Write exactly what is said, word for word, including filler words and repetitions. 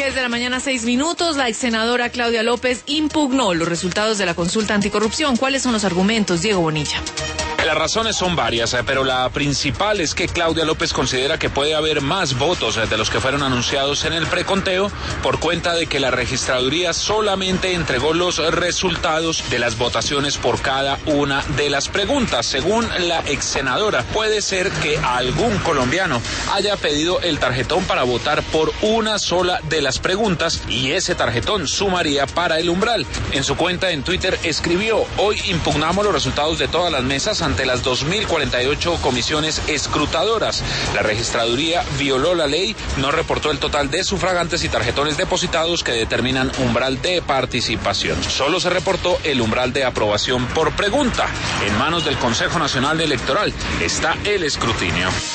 diez de la mañana, seis minutos. La ex senadora Claudia López impugnó los resultados de la consulta anticorrupción. ¿Cuáles son los argumentos, Diego Bonilla? Las razones son varias, pero la principal es que Claudia López considera que puede haber más votos de los que fueron anunciados en el preconteo por cuenta de que la registraduría solamente entregó los resultados de las votaciones por cada una de las preguntas. Según la ex senadora, puede ser que algún colombiano haya pedido el tarjetón para votar por una sola de las preguntas y ese tarjetón sumaría para el umbral. En su cuenta en Twitter escribió: hoy impugnamos los resultados de todas las mesas ante las dos mil cuarenta y ocho comisiones escrutadoras. La registraduría violó la ley, no reportó el total de sufragantes y tarjetones depositados que determinan umbral de participación. Solo se reportó el umbral de aprobación por pregunta. En manos del Consejo Nacional Electoral está el escrutinio.